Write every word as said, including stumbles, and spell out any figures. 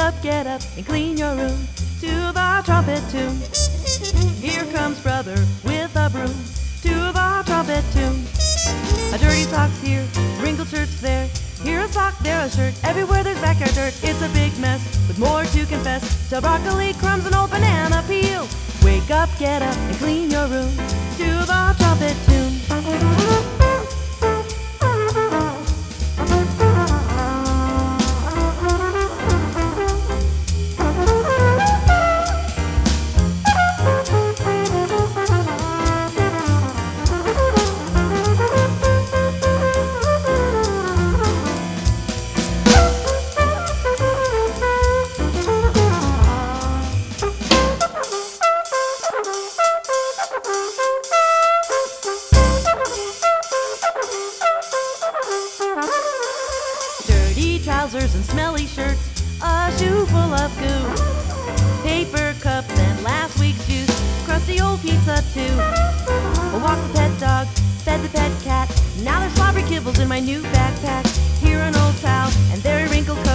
up, get up, and clean your room to the trumpet tune. Here comes brother with a broom to the trumpet tune. A dirty sock's here, wrinkled shirt's there. Here a sock, there a shirt, everywhere there's backyard dirt. It's a big mess with more to confess. To broccoli, crumbs, and old banana peel. Wake up, get up, and clean your room to the trumpet tune. Trousers and smelly shirts, a shoe full of goo, paper cups and last week's juice, crusty old pizza too. I walked the pet dog, fed the pet cat, now there's slobbery kibbles in my new backpack. Here an old towel and there a wrinkled coat.